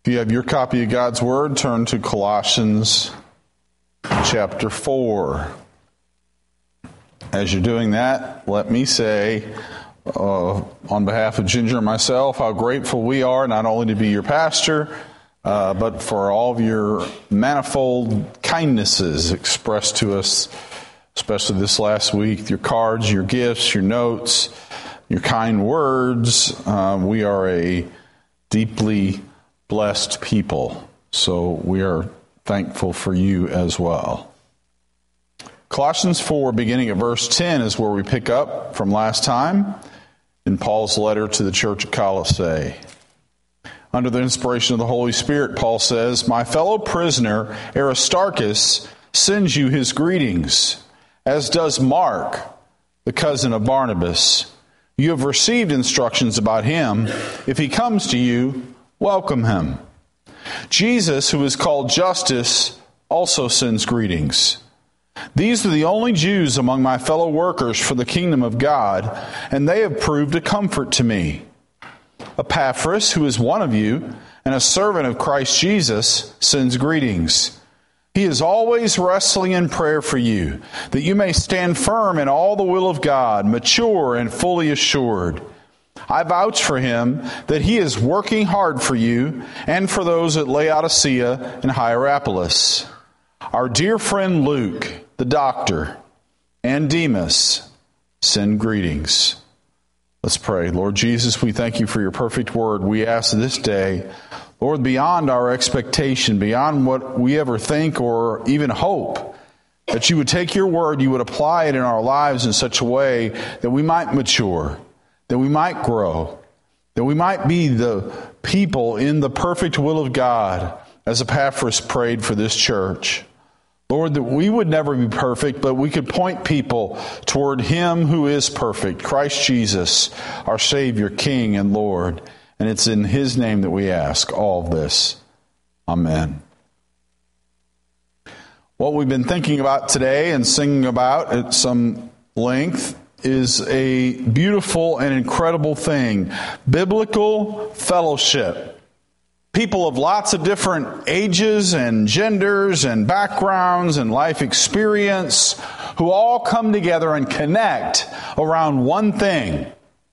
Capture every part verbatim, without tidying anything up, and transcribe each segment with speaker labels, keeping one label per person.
Speaker 1: you have your copy of God's Word, turn to Colossians chapter four. As you're doing that, let me say, uh, on behalf of Ginger and myself, how grateful we are not only to be your pastor, uh, but for all of your manifold kindnesses expressed to us, especially this last week, your cards, your gifts, your notes, your kind words. Uh, we are a deeply blessed people, so we are thankful for you as well. Colossians four, beginning at verse ten, is where we pick up from last time in Paul's letter to the church at Colossae. Under the inspiration of the Holy Spirit, Paul says, "My fellow prisoner Aristarchus sends you his greetings, as does Mark, the cousin of Barnabas. You have received instructions about him. If he comes to you, welcome him. Jesus, who is called Justus, also sends greetings. These are the only Jews among my fellow workers for the kingdom of God, and they have proved a comfort to me. Epaphras, who is one of you, and a servant of Christ Jesus, sends greetings. He is always wrestling in prayer for you, that you may stand firm in all the will of God, mature and fully assured. I vouch for him that he is working hard for you and for those at Laodicea and Hierapolis. Our dear friend Luke, the doctor, and Demas send greetings." Let's pray. Lord Jesus, we thank you for your perfect word. We ask this day, Lord, beyond our expectation, beyond what we ever think or even hope, that you would take your word, you would apply it in our lives in such a way that we might mature, that we might grow, that we might be the people in the perfect will of God, as Epaphras prayed for this church. Lord, that we would never be perfect, but we could point people toward him who is perfect, Christ Jesus, our Savior, King, and Lord. And it's in his name that we ask all of this. Amen. What we've been thinking about today and singing about at some length is a beautiful and incredible thing: biblical fellowship. People of lots of different ages and genders and backgrounds and life experience who all come together and connect around one thing: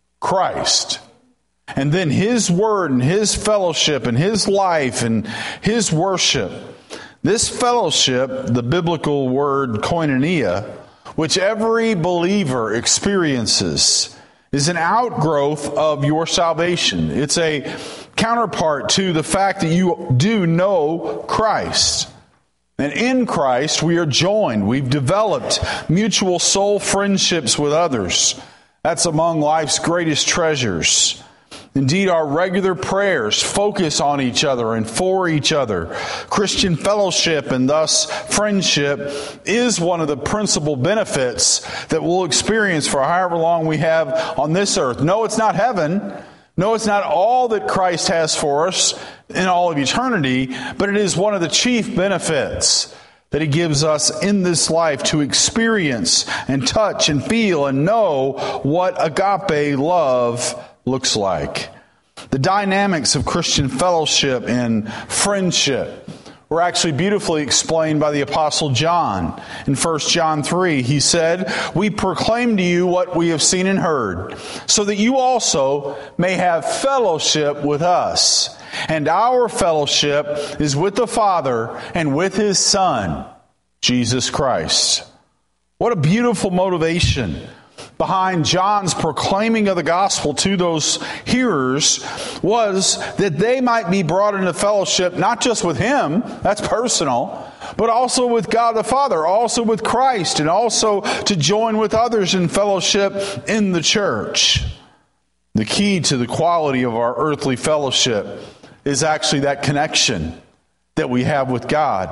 Speaker 1: Christ. And then his word and his fellowship and his life and his worship. This fellowship, the biblical word koinonia, which every believer experiences, is an outgrowth of your salvation. It's a counterpart to the fact that you do know Christ. And in Christ we are joined. We've developed mutual soul friendships with others. That's among life's greatest treasures. Indeed, our regular prayers focus on each other and for each other. Christian fellowship and thus friendship is one of the principal benefits that we'll experience for however long we have on this earth. No, it's not heaven. No, it's not all that Christ has for us in all of eternity, but it is one of the chief benefits that he gives us in this life to experience and touch and feel and know what agape love looks like. The dynamics of Christian fellowship and friendship were actually beautifully explained by the Apostle John. In First John three, he said, "We proclaim to you what we have seen and heard, so that you also may have fellowship with us. And our fellowship is with the Father and with his Son, Jesus Christ." What a beautiful motivation behind John's proclaiming of the gospel to those hearers was that they might be brought into fellowship not just with him, that's personal, but also with God the Father, also with Christ, and also to join with others in fellowship in the church. The key to the quality of our earthly fellowship is actually that connection that we have with God.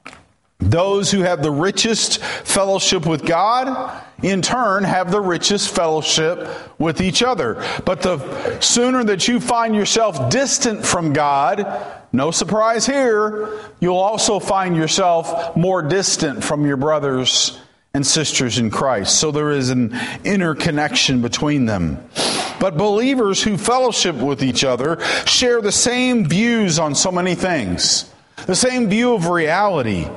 Speaker 1: Those who have the richest fellowship with God, in turn, have the richest fellowship with each other. But the sooner that you find yourself distant from God, no surprise here, you'll also find yourself more distant from your brothers and sisters in Christ. So there is an interconnection between them. But believers who fellowship with each other share the same views on so many things, the same view of reality,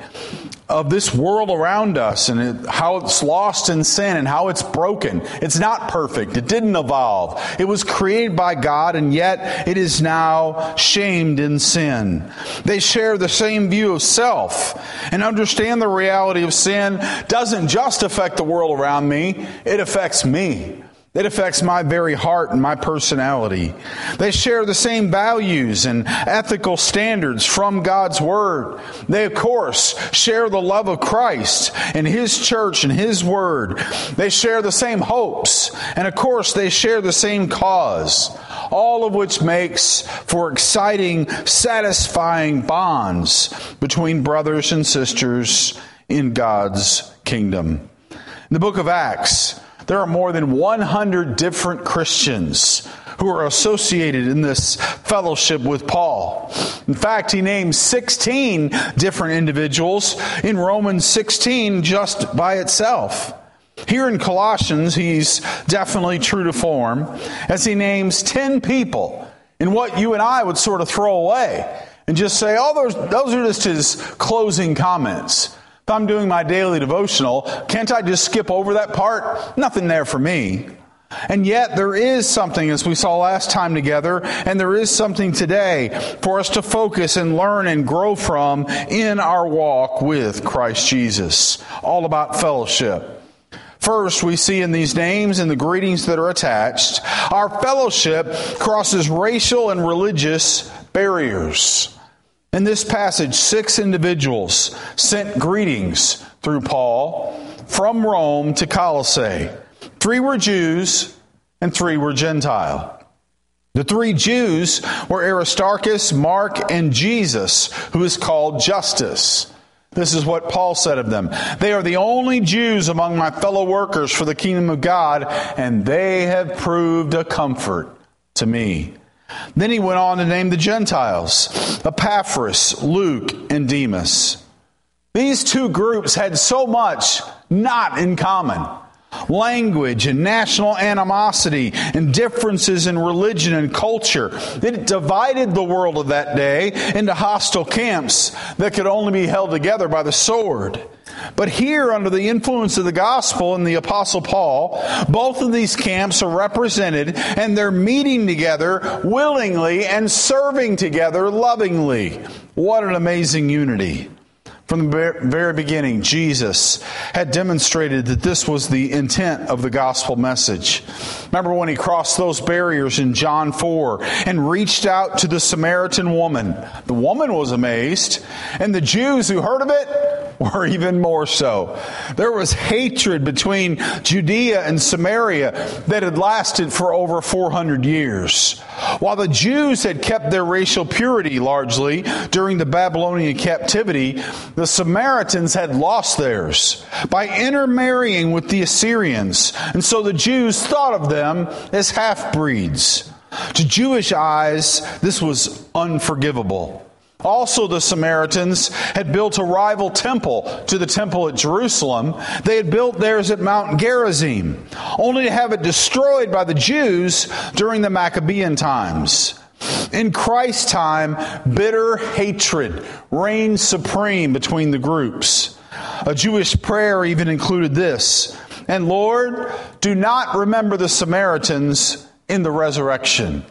Speaker 1: of this world around us and it, how it's lost in sin and how it's broken. It's not perfect. It didn't evolve. It was created by God, and yet it is now shamed in sin. They share the same view of self and understand the reality of sin doesn't just affect the world around me. It affects me. It affects my very heart and my personality. They share the same values and ethical standards from God's Word. They, of course, share the love of Christ and His church and His Word. They share the same hopes. And, of course, they share the same cause. All of which makes for exciting, satisfying bonds between brothers and sisters in God's kingdom. In the book of Acts, there are more than one hundred different Christians who are associated in this fellowship with Paul. In fact, he names sixteen different individuals in Romans sixteen just by itself. Here in Colossians, he's definitely true to form as he names ten people in what you and I would sort of throw away and just say, oh, those, those are just his closing comments. If I'm doing my daily devotional, can't I just skip over that part? Nothing there for me. And yet there is something, as we saw last time together, and there is something today for us to focus and learn and grow from in our walk with Christ Jesus. All about fellowship. First, we see in these names and the greetings that are attached, our fellowship crosses racial and religious barriers. In this passage, six individuals sent greetings through Paul from Rome to Colossae. Three were Jews and three were Gentile. The three Jews were Aristarchus, Mark, and Jesus, who is called Justus. This is what Paul said of them. They are the only Jews among my fellow workers for the kingdom of God, and they have proved a comfort to me. Then he went on to name the Gentiles, Epaphras, Luke, and Demas. These two groups had so much not in common. Language and national animosity and differences in religion and culture. It divided the world of that day into hostile camps that could only be held together by the sword. But here, under the influence of the gospel and the Apostle Paul, both of these camps are represented, and they're meeting together willingly and serving together lovingly. What an amazing unity. From the very beginning, Jesus had demonstrated that this was the intent of the gospel message. Remember when he crossed those barriers in John four and reached out to the Samaritan woman. The woman was amazed, and the Jews who heard of it were even more so. There was hatred between Judea and Samaria that had lasted for over four hundred years. While the Jews had kept their racial purity largely during the Babylonian captivity, the Samaritans had lost theirs by intermarrying with the Assyrians, and so the Jews thought of them as half-breeds. To Jewish eyes, this was unforgivable. Also, the Samaritans had built a rival temple to the temple at Jerusalem. They had built theirs at Mount Gerizim, only to have it destroyed by the Jews during the Maccabean times. In Christ's time, bitter hatred reigned supreme between the groups. A Jewish prayer even included this: "And Lord, do not remember the Samaritans in the resurrection."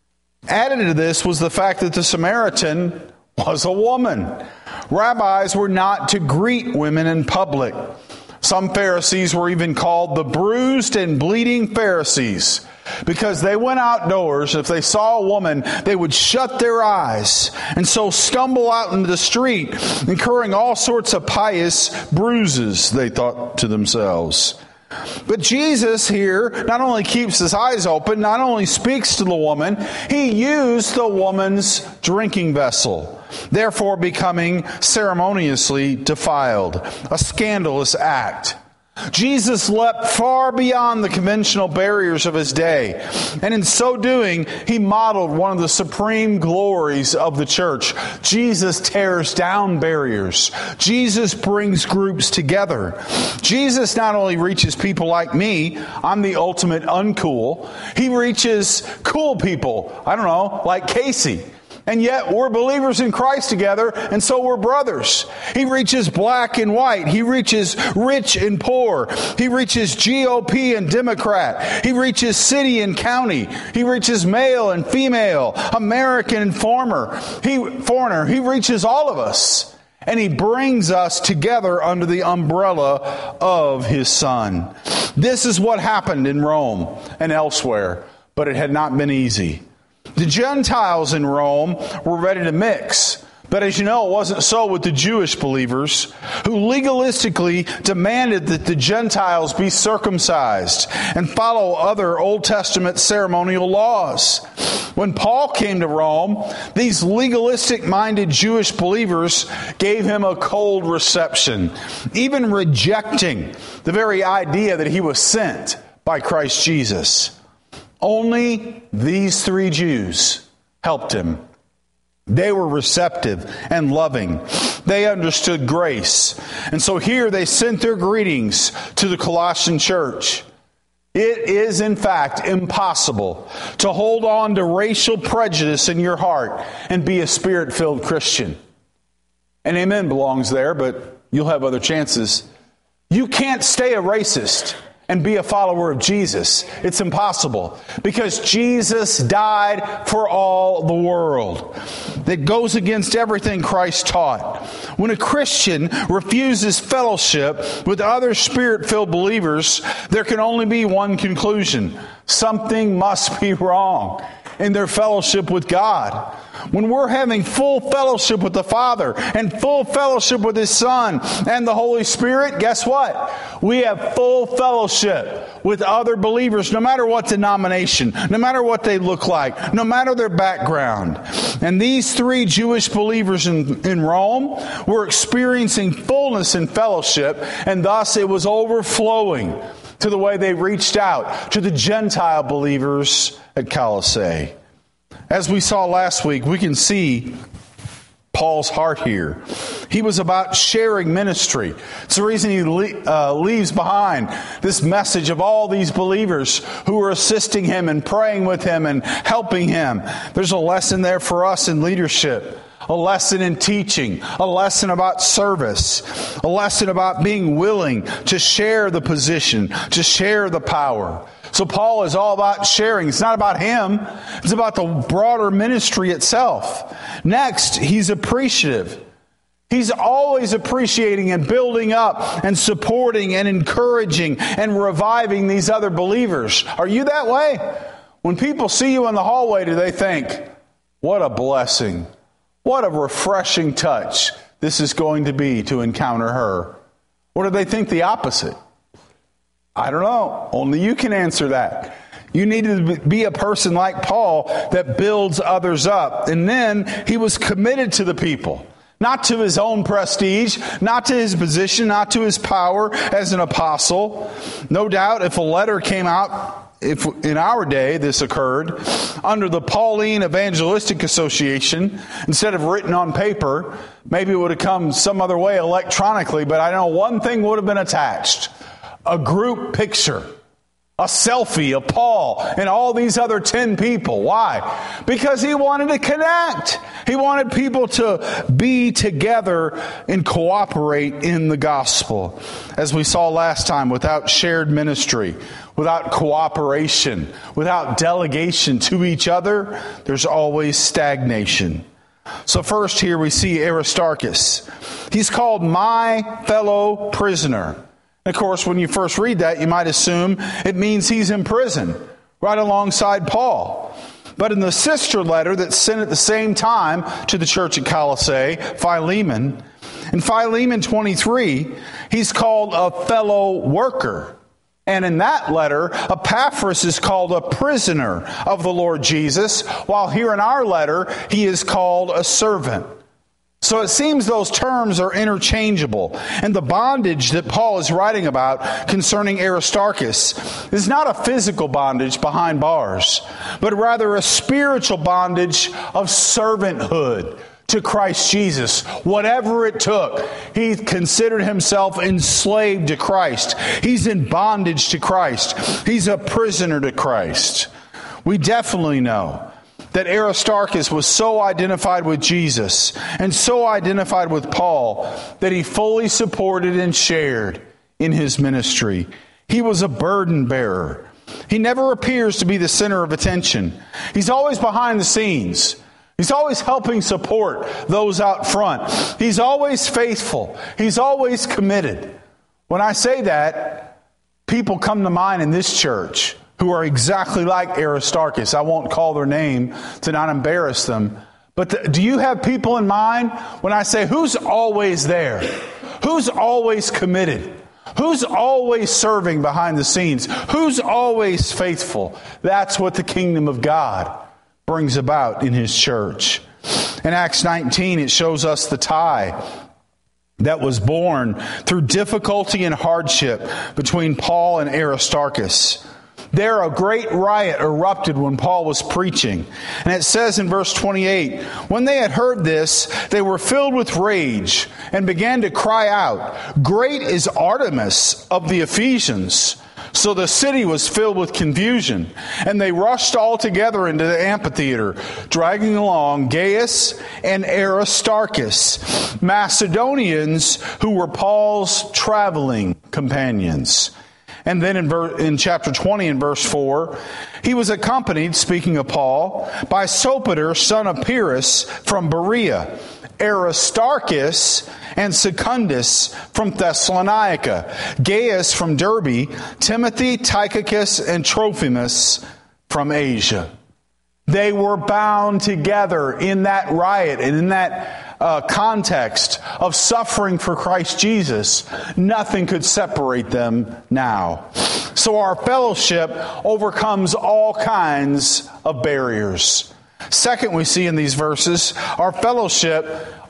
Speaker 1: Added to this was the fact that the Samaritan was a woman. Rabbis were not to greet women in public. Some Pharisees were even called the bruised and bleeding Pharisees, because they went outdoors. If they saw a woman, they would shut their eyes and so stumble out into the street, incurring all sorts of pious bruises, they thought to themselves. But Jesus here not only keeps his eyes open, not only speaks to the woman, he used the woman's drinking vessel, therefore becoming ceremoniously defiled, a scandalous act. Jesus leapt far beyond the conventional barriers of his day. And in so doing, he modeled one of the supreme glories of the church. Jesus tears down barriers. Jesus brings groups together. Jesus not only reaches people like me, I'm the ultimate uncool. He reaches cool people, I don't know, like Casey. And yet we're believers in Christ together, and so we're brothers. He reaches black and white. He reaches rich and poor. He reaches G O P and Democrat. He reaches city and county. He reaches male and female, American and foreigner. He, foreigner. He reaches all of us. And he brings us together under the umbrella of his Son. This is what happened in Rome and elsewhere, but it had not been easy. The Gentiles in Rome were ready to mix. But as you know, it wasn't so with the Jewish believers, who legalistically demanded that the Gentiles be circumcised and follow other Old Testament ceremonial laws. When Paul came to Rome, these legalistic-minded Jewish believers gave him a cold reception, even rejecting the very idea that he was sent by Christ Jesus. Only these three Jews helped him. They were receptive and loving. They understood grace. And so here they sent their greetings to the Colossian church. It is, in fact, impossible to hold on to racial prejudice in your heart and be a Spirit-filled Christian. And amen belongs there, but you'll have other chances. You can't stay a racist and be a follower of Jesus. It's impossible, because Jesus died for all the world. That goes against everything Christ taught. When a Christian refuses fellowship with other Spirit-filled believers, there can only be one conclusion: something must be wrong in their fellowship with God. When we're having full fellowship with the Father and full fellowship with His Son and the Holy Spirit, guess what? We have full fellowship with other believers, no matter what denomination, no matter what they look like, no matter their background. And these three Jewish believers in, in Rome were experiencing fullness in fellowship, and thus it was overflowing to the way they reached out to the Gentile believers at Colossae. As we saw last week, we can see Paul's heart here. He was about sharing ministry. It's the reason he le- uh, leaves behind this message of all these believers who are assisting him and praying with him and helping him. There's a lesson there for us in leadership. A lesson in teaching, a lesson about service, a lesson about being willing to share the position, to share the power. So Paul is all about sharing. It's not about him. It's about the broader ministry itself. Next, he's appreciative. He's always appreciating and building up and supporting and encouraging and reviving these other believers. Are you that way? When people see you in the hallway, do they think, what a blessing, what a refreshing touch this is going to be to encounter her? Or do they think the opposite? I don't know. Only you can answer that. You need to be a person like Paul that builds others up. And then he was committed to the people. Not to his own prestige, not to his position, not to his power as an apostle. No doubt if a letter came out, if in our day this occurred, under the Pauline Evangelistic Association, instead of written on paper, maybe it would have come some other way electronically, but I know one thing would have been attached. A group picture. A selfie of Paul and all these other ten people. Why? Because he wanted to connect. He wanted people to be together and cooperate in the gospel. As we saw last time, without shared ministry, without cooperation, without delegation to each other, there's always stagnation. So first here we see Aristarchus. He's called my fellow prisoner. Of course, when you first read that, you might assume it means he's in prison, right alongside Paul. But in the sister letter that's sent at the same time to the church at Colossae, Philemon, in Philemon twenty-three, he's called a fellow worker. And in that letter, Epaphras is called a prisoner of the Lord Jesus, while here in our letter, he is called a servant. So it seems those terms are interchangeable. And the bondage that Paul is writing about concerning Aristarchus is not a physical bondage behind bars, but rather a spiritual bondage of servanthood to Christ Jesus. Whatever it took, he considered himself enslaved to Christ. He's in bondage to Christ. He's a prisoner to Christ. We definitely know that Aristarchus was so identified with Jesus and so identified with Paul that he fully supported and shared in his ministry. He was a burden bearer. He never appears to be the center of attention. He's always behind the scenes. He's always helping support those out front. He's always faithful. He's always committed. When I say that, people come to mind in this church who are exactly like Aristarchus. I won't call their name to not embarrass them. But the, do you have people in mind when I say who's always there? Who's always committed? Who's always serving behind the scenes? Who's always faithful? That's what the kingdom of God brings about in his church. In Acts nineteen, it shows us the tie that was born through difficulty and hardship between Paul and Aristarchus. There, a great riot erupted when Paul was preaching. And it says in verse twenty-eight, when they had heard this, they were filled with rage and began to cry out, "Great is Artemis of the Ephesians." So the city was filled with confusion, and they rushed all together into the amphitheater, dragging along Gaius and Aristarchus, Macedonians who were Paul's traveling companions. And then in, ver- in chapter twenty, in verse four, he was accompanied, speaking of Paul, by Sopater, son of Pyrrhus, from Berea, Aristarchus and Secundus from Thessalonica, Gaius from Derbe, Timothy, Tychicus, and Trophimus from Asia. They were bound together in that riot and in that uh, context of suffering for Christ Jesus. Nothing could separate them now. So our fellowship overcomes all kinds of barriers. Second, we see in these verses, our fellowship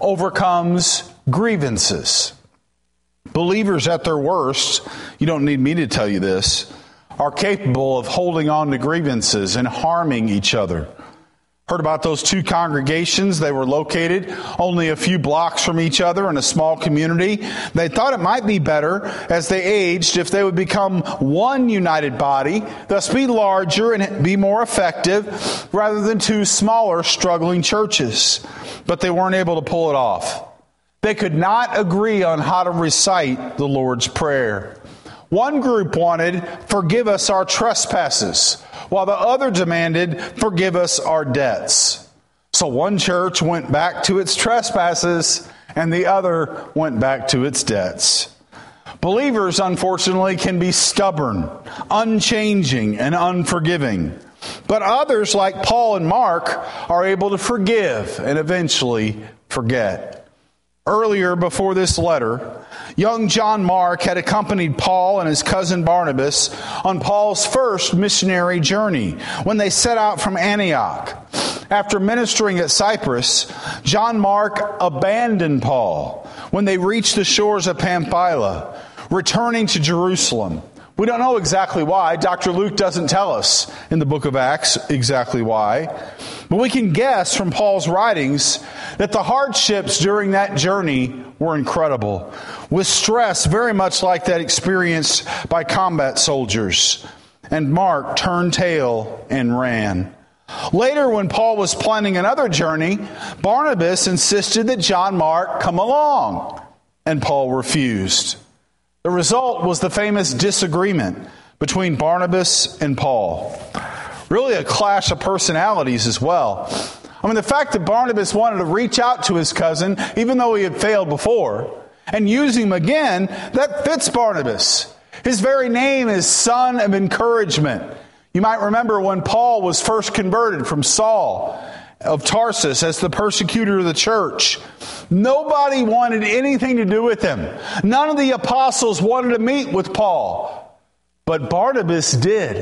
Speaker 1: overcomes grievances. Believers at their worst, you don't need me to tell you this, are capable of holding on to grievances and harming each other. Heard about those two congregations. They were located only a few blocks from each other in a small community. They thought it might be better as they aged if they would become one united body, thus be larger and be more effective, rather than two smaller struggling churches. But they weren't able to pull it off. They could not agree on how to recite the Lord's Prayer. One group wanted, "Forgive us our trespasses," while the other demanded, "Forgive us our debts." So one church went back to its trespasses, and the other went back to its debts. Believers, unfortunately, can be stubborn, unchanging, and unforgiving. But others, like Paul and Mark, are able to forgive and eventually forget. Earlier, before this letter, young John Mark had accompanied Paul and his cousin Barnabas on Paul's first missionary journey when they set out from Antioch. After ministering at Cyprus, John Mark abandoned Paul when they reached the shores of Pamphylia, returning to Jerusalem. We don't know exactly why. Doctor Luke doesn't tell us in the book of Acts exactly why. But we can guess from Paul's writings that the hardships during that journey were incredible, with stress very much like that experienced by combat soldiers. And Mark turned tail and ran. Later, when Paul was planning another journey, Barnabas insisted that John Mark come along, and Paul refused. The result was the famous disagreement between Barnabas and Paul. Really a clash of personalities as well. I mean, the fact that Barnabas wanted to reach out to his cousin, even though he had failed before, and use him again, that fits Barnabas. His very name is Son of Encouragement. You might remember when Paul was first converted from Saul of Tarsus as the persecutor of the church. Nobody wanted anything to do with him. None of the apostles wanted to meet with Paul. But Barnabas did.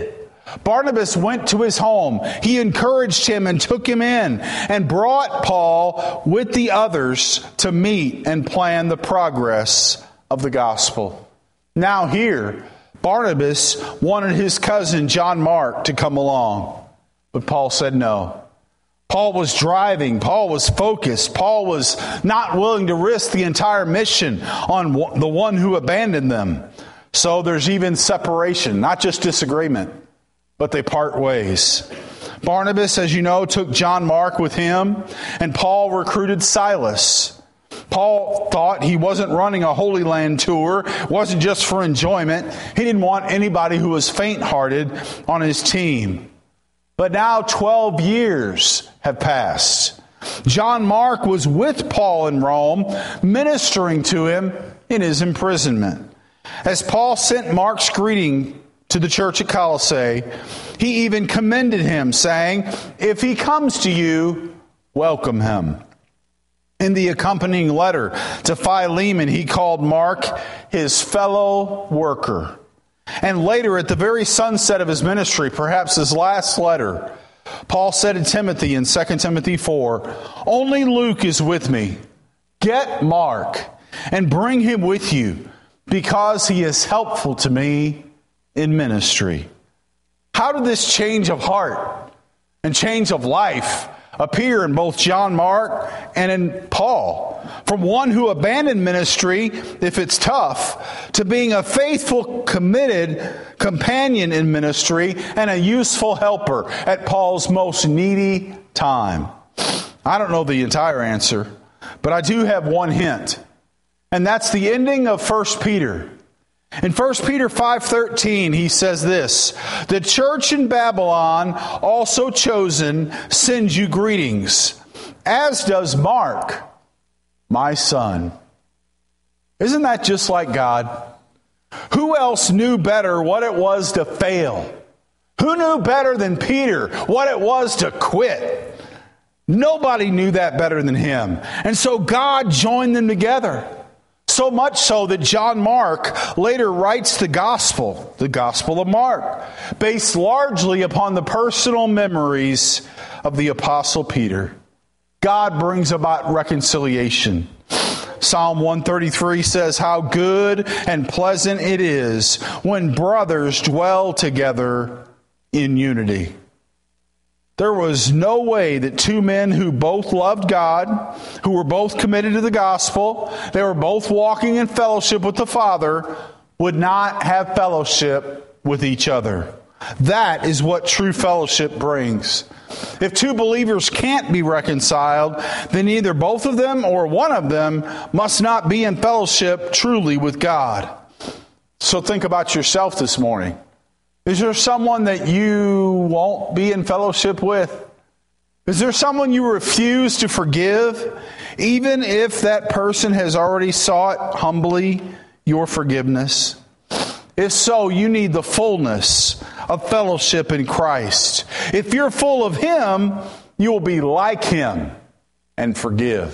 Speaker 1: Barnabas went to his home. He encouraged him and took him in and brought Paul with the others to meet and plan the progress of the gospel. Now here, Barnabas wanted his cousin John Mark to come along, but Paul said no. Paul was driving. Paul was focused. Paul was not willing to risk the entire mission on the one who abandoned them. So there's even separation, not just disagreement, but they part ways. Barnabas, as you know, took John Mark with him, and Paul recruited Silas. Paul thought he wasn't running a Holy Land tour. It wasn't just for enjoyment. He didn't want anybody who was faint-hearted on his team. But now twelve years have passed. John Mark was with Paul in Rome, ministering to him in his imprisonment. As Paul sent Mark's greeting to the church at Colossae, he even commended him, saying, "If he comes to you, welcome him." In the accompanying letter to Philemon, he called Mark his fellow worker. And later, at the very sunset of his ministry, perhaps his last letter, Paul said to Timothy in Second Timothy four, "Only Luke is with me. Get Mark and bring him with you, because he is helpful to me in ministry." How did this change of heart and change of life appear in both John Mark and in Paul? From one who abandoned ministry, if it's tough, to being a faithful, committed companion in ministry and a useful helper at Paul's most needy time. I don't know the entire answer, but I do have one hint, and that's the ending of First Peter. In First Peter five thirteen, he says this, "The church in Babylon, also chosen, sends you greetings, as does Mark, my son." Isn't that just like God? Who else knew better what it was to fail? Who knew better than Peter what it was to quit? Nobody knew that better than him. And so God joined them together. So much so that John Mark later writes the gospel, the Gospel of Mark, based largely upon the personal memories of the Apostle Peter. God brings about reconciliation. Psalm one thirty-three says, "How good and pleasant it is when brothers dwell together in unity." There was no way that two men who both loved God, who were both committed to the gospel, they were both walking in fellowship with the Father, would not have fellowship with each other. That is what true fellowship brings. If two believers can't be reconciled, then either both of them or one of them must not be in fellowship truly with God. So think about yourself this morning. Is there someone that you won't be in fellowship with? Is there someone you refuse to forgive, even if that person has already sought humbly your forgiveness? If so, you need the fullness of fellowship in Christ. If you're full of Him, you will be like Him and forgive.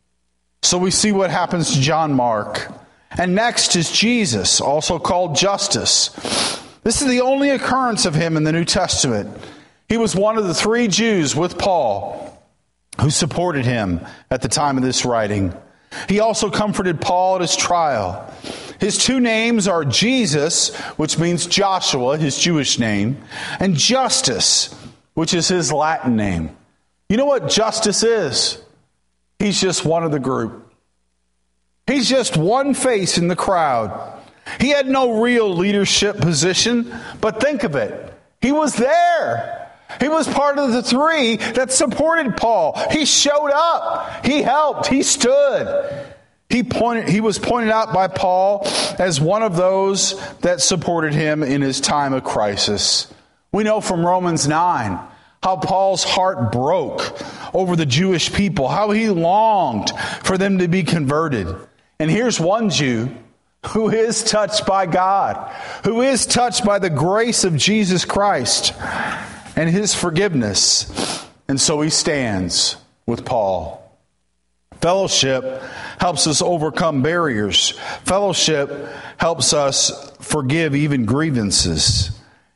Speaker 1: So we see what happens to John Mark. And next is Jesus, also called Justus. This is the only occurrence of him in the New Testament. He was one of the three Jews with Paul who supported him at the time of this writing. He also comforted Paul at his trial. His two names are Jesus, which means Joshua, his Jewish name, and Justus, which is his Latin name. You know what Justus is? He's just one of the group. He's just one face in the crowd. He had no real leadership position, but think of it. He was there. He was part of the three that supported Paul. He showed up. He helped. He stood. He pointed, he was pointed out by Paul as one of those that supported him in his time of crisis. We know from Romans nine how Paul's heart broke over the Jewish people, how he longed for them to be converted. And here's one Jew who is touched by God, who is touched by the grace of Jesus Christ and His forgiveness. And so he stands with Paul. Fellowship helps us overcome barriers. Fellowship helps us forgive even grievances.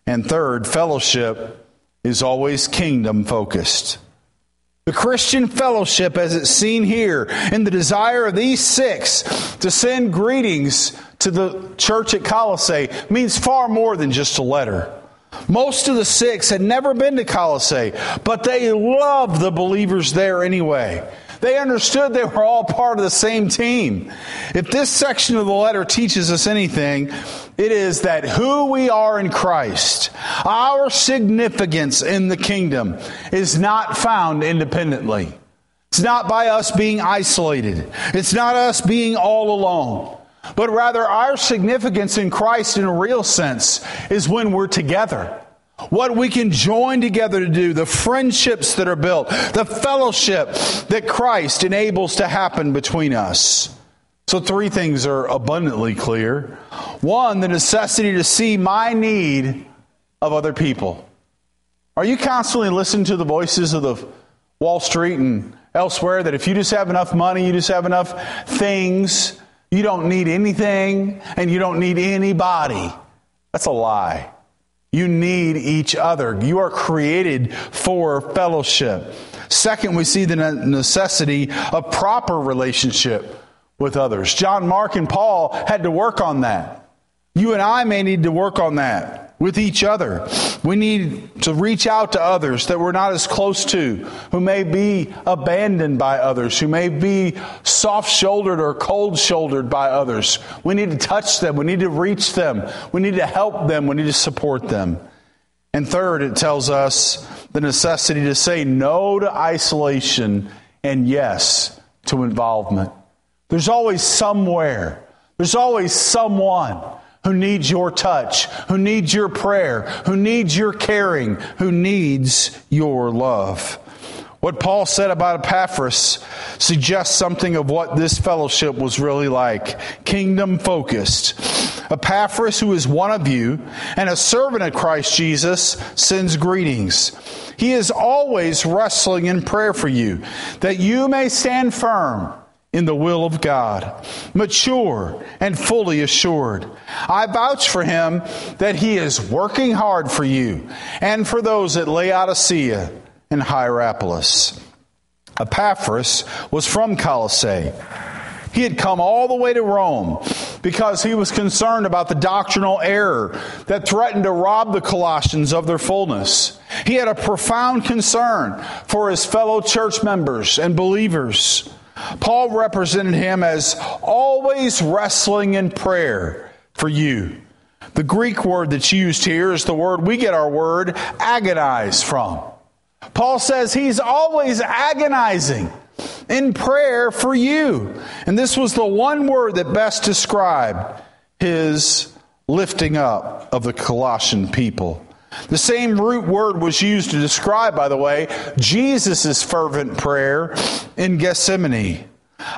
Speaker 1: And third, fellowship is always kingdom focused. The Christian fellowship, as it's seen here, in the desire of these six to send greetings to the church at Colossae, means far more than just a letter. Most of the six had never been to Colossae, but they loved the believers there anyway. They understood they were all part of the same team. If this section of the letter teaches us anything, it is that who we are in Christ, our significance in the kingdom, is not found independently. It's not by us being isolated. It's not us being all alone. But rather, our significance in Christ in a real sense is when we're together. What we can join together to do, the friendships that are built, the fellowship that Christ enables to happen between us. So three things are abundantly clear. One, the necessity to see my need of other people. Are you constantly listening to the voices of the Wall Street and elsewhere that if you just have enough money, you just have enough things, you don't need anything, and you don't need anybody? That's a lie. You need each other. You are created for fellowship. Second, we see the necessity of proper relationship with others. John Mark and Paul had to work on that. You and I may need to work on that with each other. We need to reach out to others that we're not as close to, who may be abandoned by others, who may be soft-shouldered or cold-shouldered by others. We need to touch them. We need to reach them. We need to help them. We need to support them. And third, it tells us the necessity to say no to isolation and yes to involvement. There's always somewhere, there's always someone who needs your touch, who needs your prayer, who needs your caring, who needs your love. What Paul said about Epaphras suggests something of what this fellowship was really like. Kingdom focused. Epaphras, who is one of you and a servant of Christ Jesus, sends greetings. He is always wrestling in prayer for you, that you may stand firm in the will of God, mature and fully assured. I vouch for him that he is working hard for you and for those at Laodicea and Hierapolis. Epaphras was from Colossae. He had come all the way to Rome because he was concerned about the doctrinal error that threatened to rob the Colossians of their fullness. He had a profound concern for his fellow church members and believers. Paul represented him as always wrestling in prayer for you. The Greek word that's used here is the word we get our word agonize from. Paul says he's always agonizing in prayer for you. And this was the one word that best described his lifting up of the Colossian people. The same root word was used to describe, by the way, Jesus' fervent prayer in Gethsemane.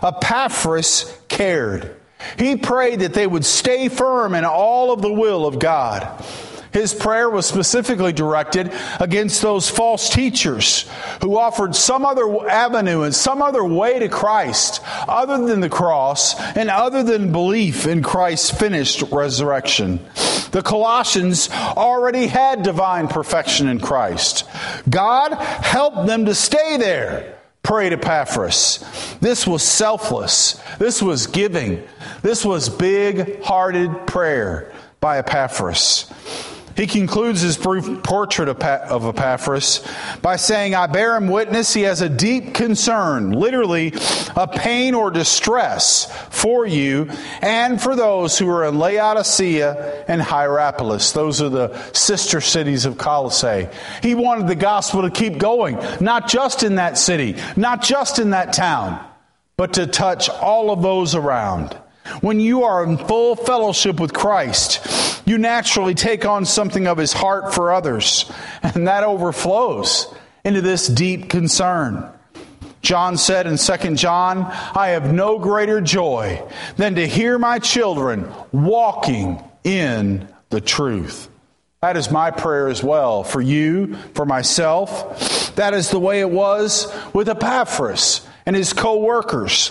Speaker 1: Epaphras cared. He prayed that they would stay firm in all of the will of God. His prayer was specifically directed against those false teachers who offered some other avenue and some other way to Christ other than the cross and other than belief in Christ's finished resurrection. The Colossians already had divine perfection in Christ. God helped them to stay there, prayed Epaphras. This was selfless. This was giving. This was big-hearted prayer by Epaphras. He concludes his brief portrait of Epaphras by saying, I bear him witness he has a deep concern, literally a pain or distress for you and for those who are in Laodicea and Hierapolis. Those are the sister cities of Colossae. He wanted the gospel to keep going, not just in that city, not just in that town, but to touch all of those around. When you are in full fellowship with Christ, you naturally take on something of his heart for others, and that overflows into this deep concern. John said in Second John, I have no greater joy than to hear my children walking in the truth. That is my prayer as well for you, for myself. That is the way it was with Epaphras and his co-workers.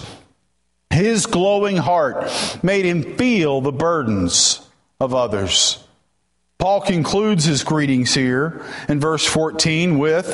Speaker 1: His glowing heart made him feel the burdens of others. Paul concludes his greetings here in verse fourteen with,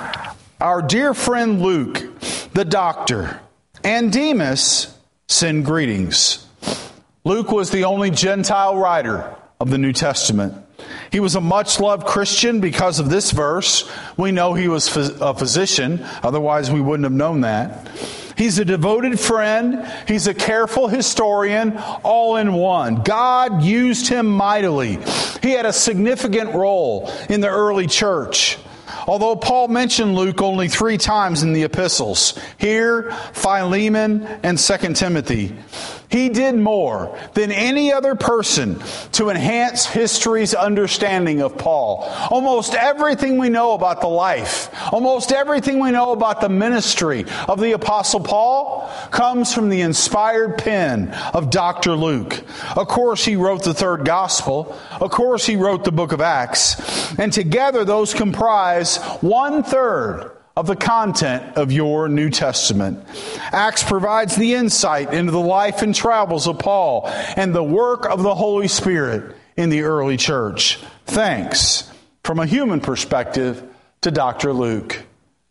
Speaker 1: "Our dear friend Luke, the doctor, and Demas send greetings." Luke was the only Gentile writer of the New Testament. He was a much-loved Christian because of this verse. We know he was a physician, otherwise we wouldn't have known that. He's a devoted friend. He's a careful historian, all in one. God used him mightily. He had a significant role in the early church. Although Paul mentioned Luke only three times in the epistles, here, Philemon, and Second Timothy, he did more than any other person to enhance history's understanding of Paul. Almost everything we know about the life, almost everything we know about the ministry of the Apostle Paul comes from the inspired pen of Doctor Luke. Of course, he wrote the third gospel. Of course, he wrote the book of Acts. And together, those comprise one-third of the content of your New Testament. Acts provides the insight into the life and travels of Paul and the work of the Holy Spirit in the early church. Thanks, from a human perspective, to Doctor Luke.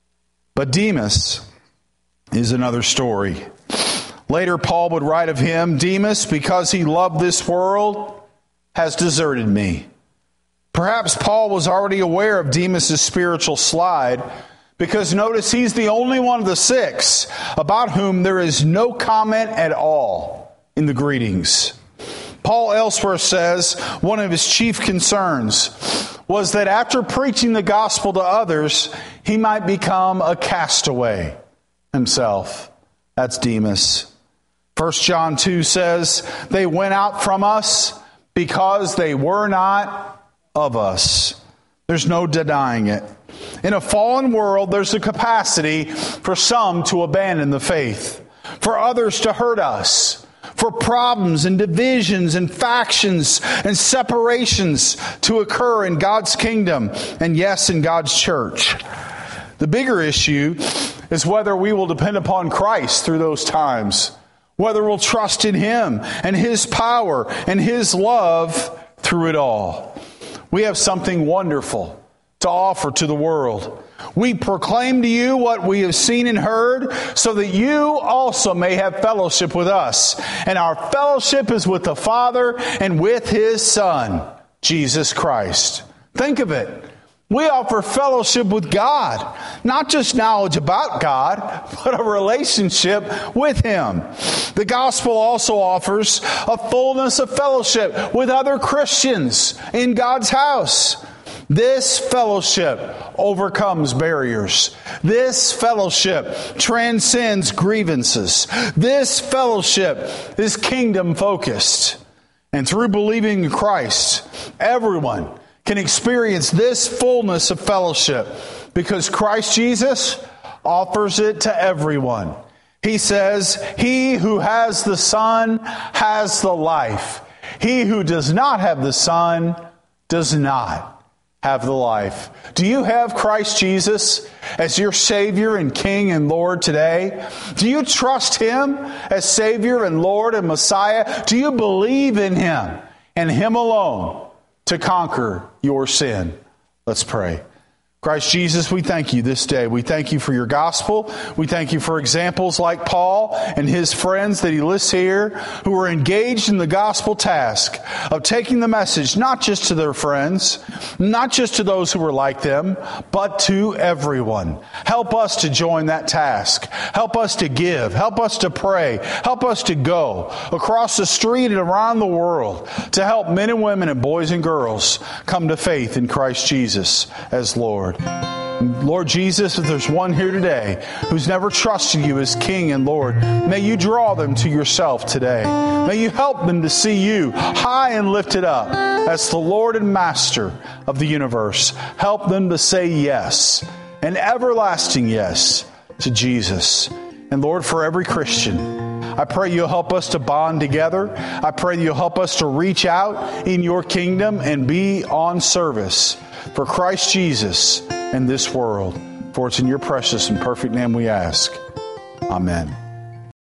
Speaker 1: But Demas is another story. Later, Paul would write of him, "Demas, because he loved this world, has deserted me." Perhaps Paul was already aware of Demas' spiritual slide, because notice he's the only one of the six about whom there is no comment at all in the greetings. Paul elsewhere says one of his chief concerns was that after preaching the gospel to others, he might become a castaway himself. That's Demas. First John two says, "They went out from us because they were not of us." There's no denying it. In a fallen world, there's a capacity for some to abandon the faith, for others to hurt us, for problems and divisions and factions and separations to occur in God's kingdom and, yes, in God's church. The bigger issue is whether we will depend upon Christ through those times, whether we'll trust in Him and His power and His love through it all. We have something wonderful to offer to the world. We proclaim to you what we have seen and heard, so that you also may have fellowship with us. And our fellowship is with the Father and with His Son, Jesus Christ. Think of it. We offer fellowship with God, not just knowledge about God, but a relationship with Him. The gospel also offers a fullness of fellowship with other Christians in God's house. This fellowship overcomes barriers. This fellowship transcends grievances. This fellowship is kingdom focused. And through believing in Christ, everyone can experience this fullness of fellowship because Christ Jesus offers it to everyone. He says, "He who has the Son has the life. He who does not have the Son does not have the life." Do you have Christ Jesus as your Savior and King and Lord today? Do you trust Him as Savior and Lord and Messiah? Do you believe in Him and Him alone to conquer your sin? Let's pray. Christ Jesus, we thank you this day. We thank you for your gospel. We thank you for examples like Paul and his friends that he lists here who were engaged in the gospel task of taking the message not just to their friends, not just to those who were like them, but to everyone. Help us to join that task. Help us to give. Help us to pray. Help us to go across the street and around the world to help men and women and boys and girls come to faith in Christ Jesus as Lord. Lord Jesus, if there's one here today who's never trusted you as King and Lord, may you draw them to yourself today. May you help them to see you high and lifted up as the Lord and Master of the universe. Help them to say yes, an everlasting yes to Jesus. And Lord, for every Christian, I pray you'll help us to bond together. I pray you'll help us to reach out in your kingdom and be on service for Christ Jesus in this world. For it's in your precious and perfect name we ask. Amen.